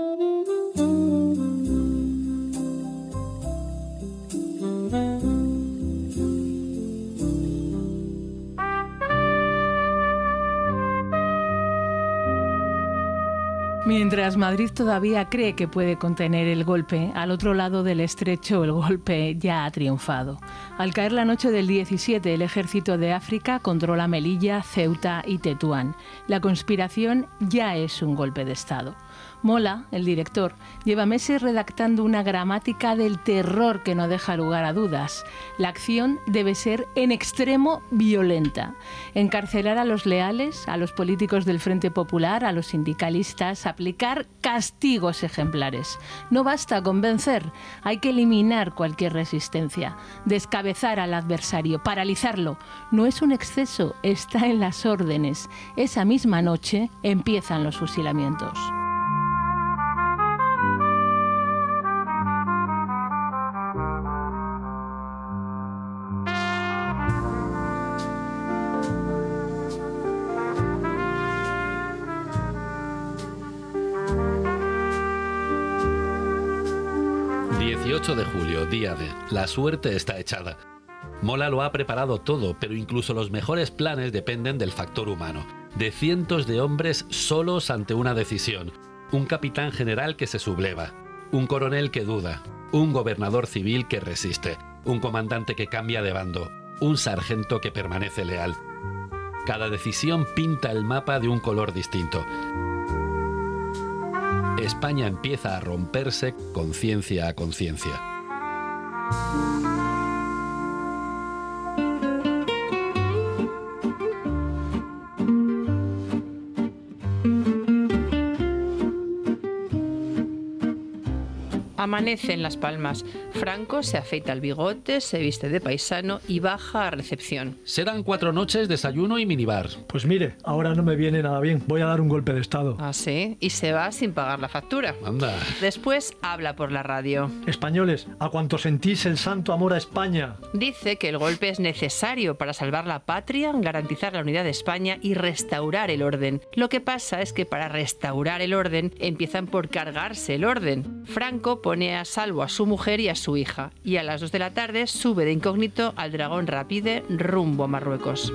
Mientras Madrid todavía cree que puede contener el golpe, al otro lado del estrecho el golpe ya ha triunfado. Al caer la noche del diecisiete, el ejército de África controla Melilla, Ceuta y Tetuán. La conspiración ya es un golpe de Estado. Mola, el director, lleva meses redactando una gramática del terror que no deja lugar a dudas. La acción debe ser en extremo violenta. Encarcelar a los leales, a los políticos del Frente Popular, a los sindicalistas, aplicar castigos ejemplares. No basta con vencer, hay que eliminar cualquier resistencia, descabezar al adversario, paralizarlo. No es un exceso, está en las órdenes. Esa misma noche empiezan los fusilamientos. dieciocho de julio, día de La suerte está echada. Mola lo ha preparado todo, pero incluso los mejores planes dependen del factor humano. De cientos de hombres solos ante una decisión. Un capitán general que se subleva. Un coronel que duda. Un gobernador civil que resiste. Un comandante que cambia de bando. Un sargento que permanece leal. Cada decisión pinta el mapa de un color distinto. España empieza a romperse conciencia a conciencia. Amanece en Las Palmas. Franco se afeita el bigote, se viste de paisano y baja a recepción. Serán cuatro noches, desayuno y minibar. Pues mire, ahora no me viene nada bien. Voy a dar un golpe de Estado. Ah, sí, y se va sin pagar la factura. Anda. Después habla por la radio. Españoles, a cuanto sentís el santo amor a España. Dice que el golpe es necesario para salvar la patria, garantizar la unidad de España y restaurar el orden. Lo que pasa es que para restaurar el orden empiezan por cargarse el orden. Franco pone a salvo a su mujer y a su hija, y a las dos de la tarde sube de incógnito al Dragón Rapide rumbo a Marruecos.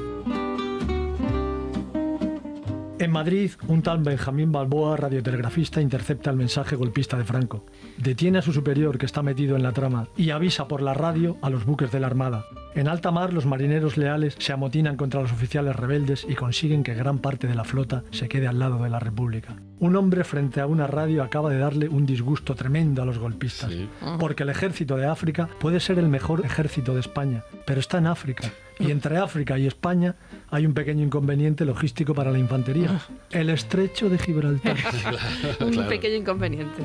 En Madrid, un tal Benjamín Balboa, radiotelegrafista, intercepta el mensaje golpista de Franco. Detiene a su superior, que está metido en la trama, y avisa por la radio a los buques de la Armada. En alta mar, los marineros leales se amotinan contra los oficiales rebeldes y consiguen que gran parte de la flota se quede al lado de la República. Un hombre frente a una radio acaba de darle un disgusto tremendo a los golpistas, sí. Porque el ejército de África puede ser el mejor ejército de España, pero está en África. Y entre África y España hay un pequeño inconveniente logístico para la infantería. El estrecho de Gibraltar. Claro, un claro. pequeño inconveniente.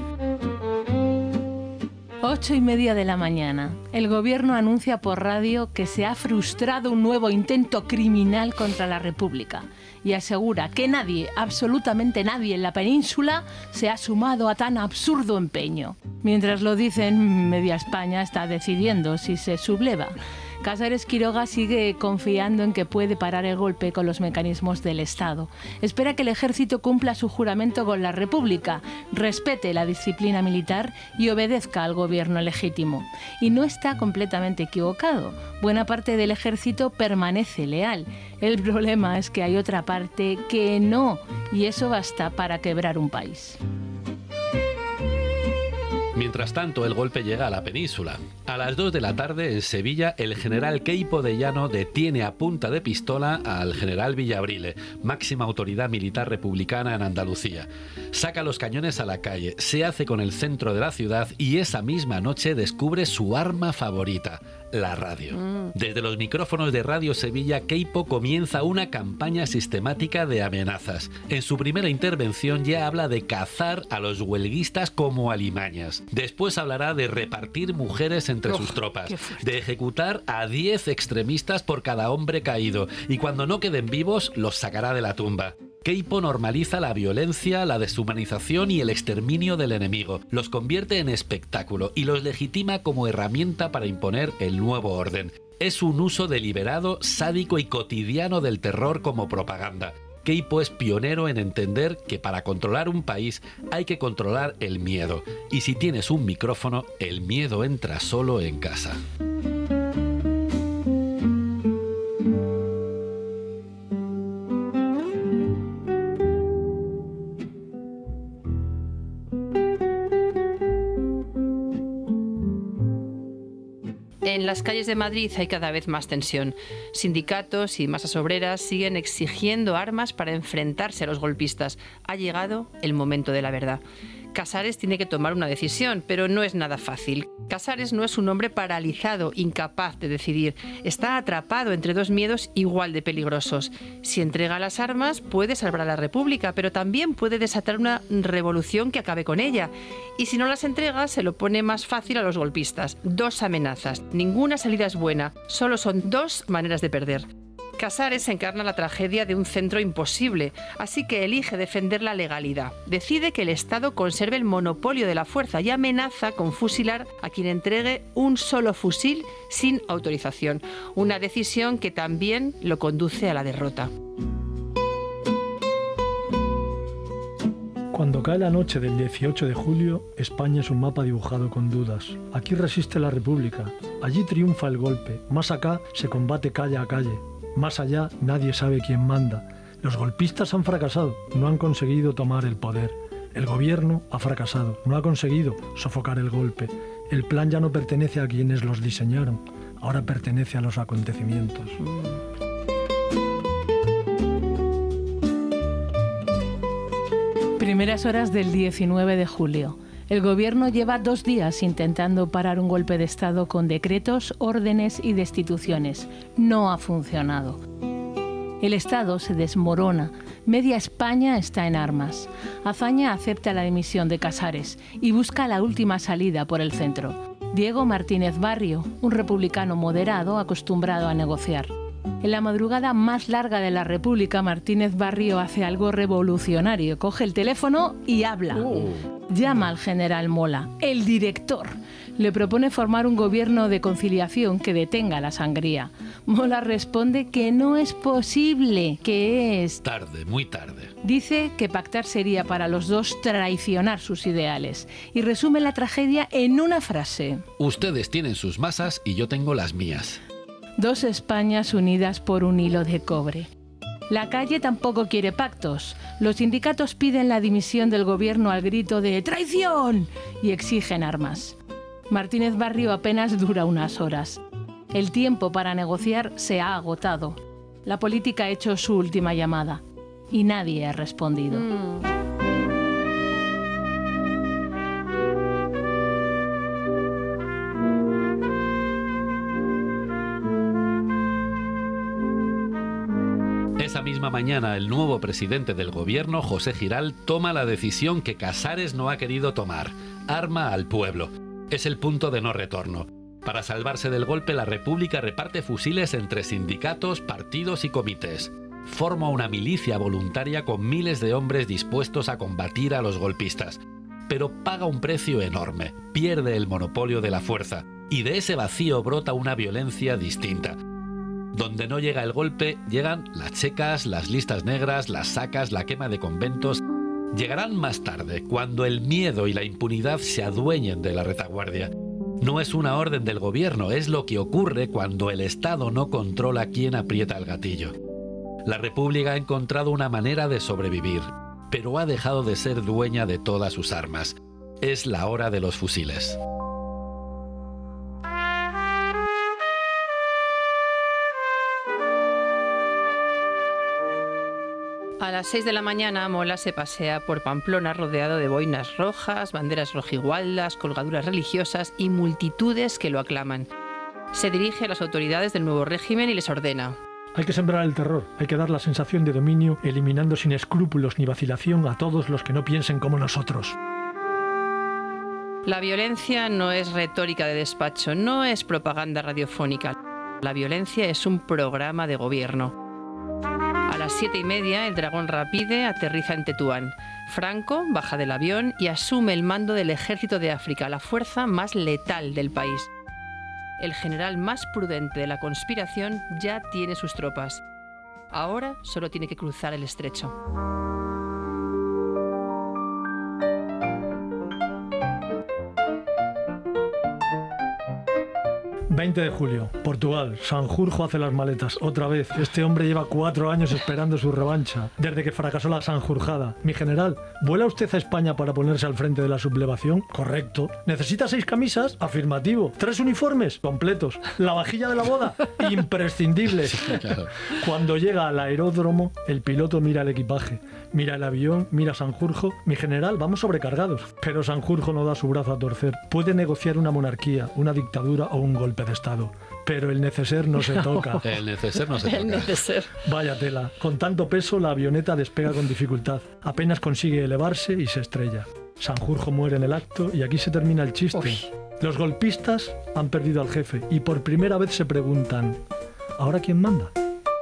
Ocho y media de la mañana. El gobierno anuncia por radio que se ha frustrado un nuevo intento criminal contra la República y asegura que nadie, absolutamente nadie en la península se ha sumado a tan absurdo empeño. Mientras lo dicen, media España está decidiendo si se subleva. Casares Quiroga sigue confiando en que puede parar el golpe con los mecanismos del Estado. Espera que el ejército cumpla su juramento con la República, respete la disciplina militar y obedezca al gobierno legítimo. Y no está completamente equivocado. Buena parte del ejército permanece leal. El problema es que hay otra parte que no, y eso basta para quebrar un país. Mientras tanto, el golpe llega a la península. A las dos de la tarde, en Sevilla, el general Queipo de Llano detiene a punta de pistola al general Villabrile, máxima autoridad militar republicana en Andalucía. Saca los cañones a la calle, se hace con el centro de la ciudad y esa misma noche descubre su arma favorita, la radio. Mm. Desde los micrófonos de Radio Sevilla, Queipo comienza una campaña sistemática de amenazas. En su primera intervención ya habla de cazar a los huelguistas como alimañas. Después hablará de repartir mujeres entre Uf, sus tropas, de ejecutar a diez extremistas por cada hombre caído, y cuando no queden vivos, los sacará de la tumba. Queipo normaliza la violencia, la deshumanización y el exterminio del enemigo, los convierte en espectáculo y los legitima como herramienta para imponer el nuevo orden. Es un uso deliberado, sádico y cotidiano del terror como propaganda. Queipo es pionero en entender que para controlar un país hay que controlar el miedo. Y si tienes un micrófono, el miedo entra solo en casa. En las calles de Madrid hay cada vez más tensión. Sindicatos y masas obreras siguen exigiendo armas para enfrentarse a los golpistas. Ha llegado el momento de la verdad. Casares tiene que tomar una decisión, pero no es nada fácil. Casares no es un hombre paralizado, incapaz de decidir. Está atrapado entre dos miedos igual de peligrosos. Si entrega las armas, puede salvar a la República, pero también puede desatar una revolución que acabe con ella. Y si no las entrega, se lo pone más fácil a los golpistas. Dos amenazas. Ninguna salida es buena. Solo son dos maneras de perder. Casares encarna la tragedia de un centro imposible, así que elige defender la legalidad. Decide que el Estado conserve el monopolio de la fuerza y amenaza con fusilar a quien entregue un solo fusil sin autorización. Una decisión que también lo conduce a la derrota. Cuando cae la noche del dieciocho de julio, España es un mapa dibujado con dudas. Aquí resiste la República, allí triunfa el golpe, más acá se combate calle a calle. Más allá, nadie sabe quién manda. Los golpistas han fracasado, no han conseguido tomar el poder. El gobierno ha fracasado, no ha conseguido sofocar el golpe. El plan ya no pertenece a quienes los diseñaron, ahora pertenece a los acontecimientos. Primeras horas del diecinueve de julio. El gobierno lleva dos días intentando parar un golpe de Estado con decretos, órdenes y destituciones. No ha funcionado. El Estado se desmorona. Media España está en armas. Azaña acepta la dimisión de Casares y busca la última salida por el centro. Diego Martínez Barrio, un republicano moderado acostumbrado a negociar. En la madrugada más larga de la República, Martínez Barrio hace algo revolucionario. Coge el teléfono y habla. Oh. Llama al general Mola, el director. Le propone formar un gobierno de conciliación que detenga la sangría. Mola responde que no es posible, que es... Tarde, muy tarde. Dice que pactar sería para los dos traicionar sus ideales. Y resume la tragedia en una frase. Ustedes tienen sus masas y yo tengo las mías. Dos Españas unidas por un hilo de cobre. La calle tampoco quiere pactos. Los sindicatos piden la dimisión del gobierno al grito de ¡traición! Y exigen armas. Martínez Barrio apenas dura unas horas. El tiempo para negociar se ha agotado. La política ha hecho su última llamada. Y nadie ha respondido. Mm. Esa misma mañana, el nuevo presidente del gobierno, José Giral, toma la decisión que Casares no ha querido tomar. Arma al pueblo. Es el punto de no retorno. Para salvarse del golpe, la República reparte fusiles entre sindicatos, partidos y comités. Forma una milicia voluntaria con miles de hombres dispuestos a combatir a los golpistas. Pero paga un precio enorme. Pierde el monopolio de la fuerza. Y de ese vacío brota una violencia distinta. Donde no llega el golpe, llegan las checas, las listas negras, las sacas, la quema de conventos. Llegarán más tarde, cuando el miedo y la impunidad se adueñen de la retaguardia. No es una orden del gobierno, es lo que ocurre cuando el Estado no controla quién aprieta el gatillo. La República ha encontrado una manera de sobrevivir, pero ha dejado de ser dueña de todas sus armas. es la hora de los fusiles. A las seis de la mañana, Mola se pasea por Pamplona rodeado de boinas rojas, banderas rojigualdas, colgaduras religiosas y multitudes que lo aclaman. Se dirige a las autoridades del nuevo régimen y les ordena: hay que sembrar el terror, hay que dar la sensación de dominio, eliminando sin escrúpulos ni vacilación a todos los que no piensen como nosotros. La violencia no es retórica de despacho, no es propaganda radiofónica. La violencia es un programa de gobierno. A las siete y media, el Dragón Rapide aterriza en Tetuán. Franco baja del avión y asume el mando del Ejército de África, la fuerza más letal del país. El general más prudente de la conspiración ya tiene sus tropas. Ahora solo tiene que cruzar el estrecho. veinte de julio, Portugal. Sanjurjo hace las maletas. Otra vez. Este hombre lleva cuatro años esperando su revancha, desde que fracasó la Sanjurjada. Mi general, ¿vuela usted a España para ponerse al frente de la sublevación? Correcto. ¿Necesita seis camisas? Afirmativo. ¿Tres uniformes? Completos. ¿La vajilla de la boda? Imprescindible. Sí, claro. Cuando llega al aeródromo, el piloto mira el equipaje, mira el avión, mira a Sanjurjo. Mi general, vamos sobrecargados. Pero Sanjurjo no da su brazo a torcer. Puede negociar una monarquía, una dictadura o un golpe de Estado, pero el neceser no se toca. El neceser no se El toca. neceser. Vaya tela. Con tanto peso, la avioneta despega con dificultad. Apenas consigue elevarse y se estrella. Sanjurjo muere en el acto y aquí se termina el chiste. Uy. Los golpistas han perdido al jefe y por primera vez se preguntan: ¿ahora quién manda?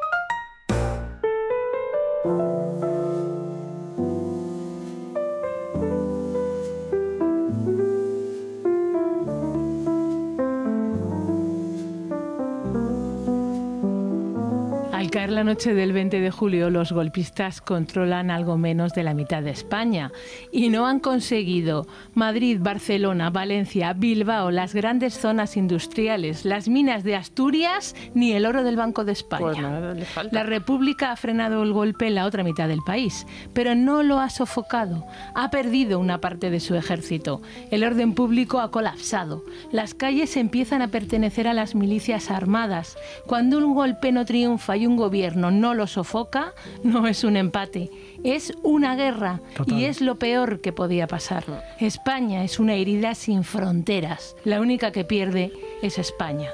Al caer la noche del veinte de julio, los golpistas controlan algo menos de la mitad de España y no han conseguido Madrid, Barcelona, Valencia, Bilbao, las grandes zonas industriales, las minas de Asturias ni el oro del Banco de España. Pues nada, le falta. La República ha frenado el golpe en la otra mitad del país, pero no lo ha sofocado. Ha perdido una parte de su ejército. El orden público ha colapsado. Las calles empiezan a pertenecer a las milicias armadas. Cuando un golpe no triunfa y un gobierno no lo sofoca, no es un empate, es una guerra. Total. Y es lo peor que podía pasar. España es una herida sin fronteras. La única que pierde es España.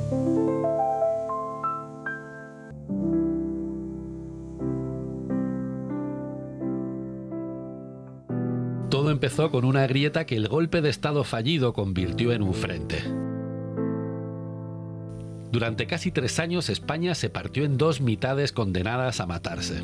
Todo empezó con una grieta que el golpe de Estado fallido convirtió en un frente. Durante casi tres años España se partió en dos mitades condenadas a matarse.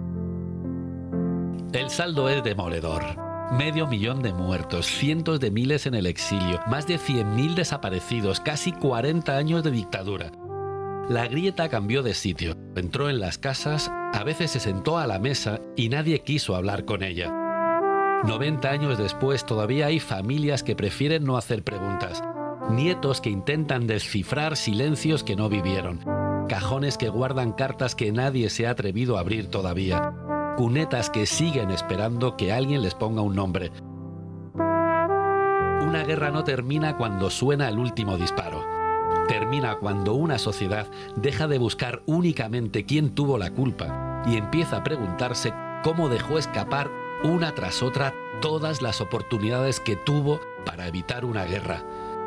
El saldo es demoledor. Medio millón de muertos, cientos de miles en el exilio, más de cien mil desaparecidos, casi cuarenta años de dictadura. La grieta cambió de sitio, entró en las casas, a veces se sentó a la mesa y nadie quiso hablar con ella. noventa años después todavía hay familias que prefieren no hacer preguntas. Nietos que intentan descifrar silencios que no vivieron. Cajones que guardan cartas que nadie se ha atrevido a abrir todavía. Cunetas que siguen esperando que alguien les ponga un nombre. Una guerra no termina cuando suena el último disparo. Termina cuando una sociedad deja de buscar únicamente quién tuvo la culpa y empieza a preguntarse cómo dejó escapar una tras otra todas las oportunidades que tuvo para evitar una guerra.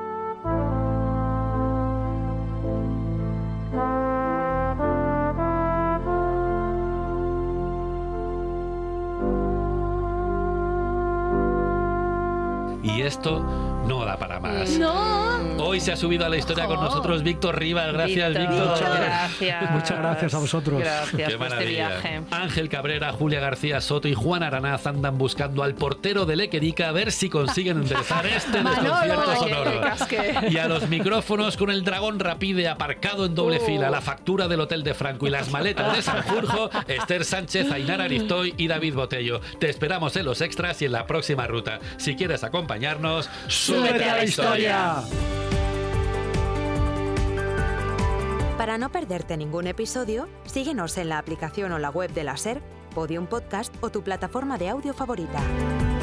Y esto no da para más. ¡No! Hoy se ha subido a la historia con ¡Jo! nosotros Víctor Rivas. Gracias, Víctor. Muchas gracias. Muchas gracias a vosotros. Gracias Qué por este maravilla. viaje. Ángel Cabrera, Julia García Soto y Juan Aranaz andan buscando al portero de Lequerica a ver si consiguen enderezar este Manolo, desconcierto que- sonoro. que casque. Y a los micrófonos con el Dragón Rapide aparcado en doble Uh. fila, la factura del Hotel de Franco y las maletas de Sanjurjo, Esther Sánchez, Ainara Aristoy y David Botello. Te esperamos en los extras y en la próxima ruta. Si quieres acompañarnos, ¡Súbete a la historia! Para no perderte ningún episodio, síguenos en la aplicación o la web de la SER, Podium Podcast o tu plataforma de audio favorita.